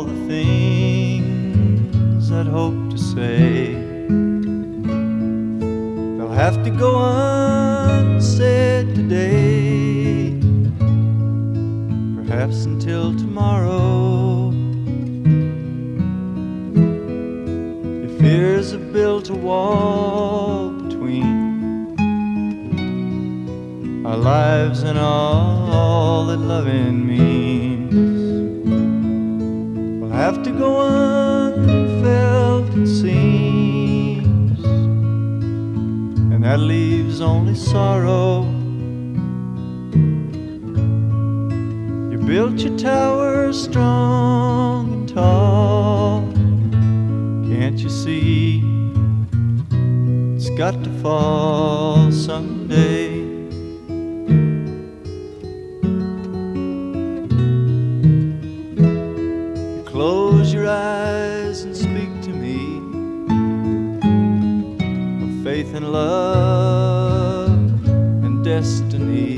all the things I'd hoped to say. They'll have to go unsaid today, perhaps until tomorrow. Your fears have built a wall between our lives and all that loving means. We'll have to go unfelt, it seems, and that leaves only sorrow. You built your tower strong and tall. Can't you see it's got to fall someday? Close your eyes and speak to me of faith and love and destiny,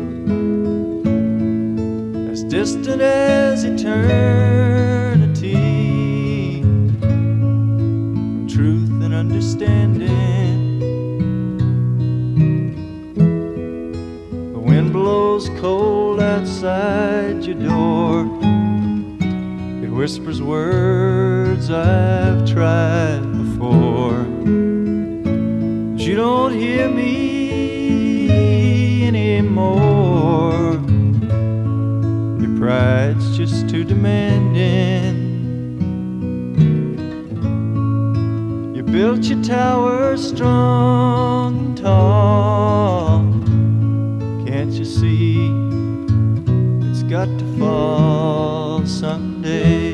as distant as eternity, from truth and understanding. The wind blows cold outside your door. It whispers words I've tried before, but you don't hear me anymore. Your pride's just too demanding. You built your tower strong and tall. Can't you see it's got to fall someday?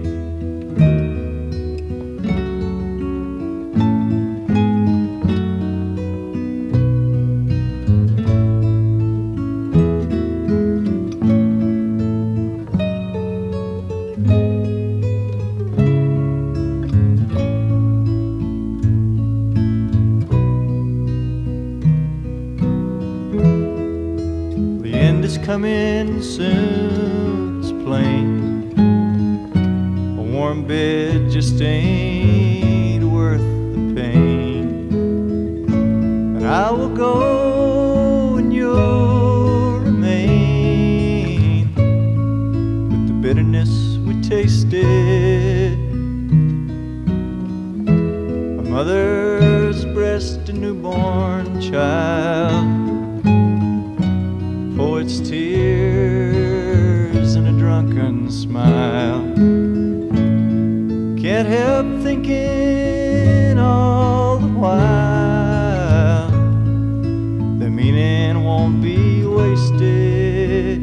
The end is coming soon, it's plain. A warm bed just ain't worth the pain. And I will go and you'll remain with the bitterness we tasted. A mother's breast, a newborn child, poet's tears and a drunken smile. Can't help thinking all the while the meaning won't be wasted.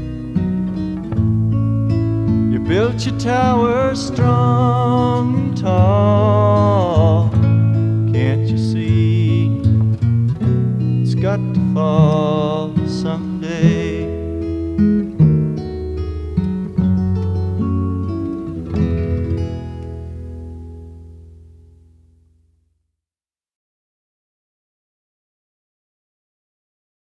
You built your tower strong and tall. Can't you see it's got to fall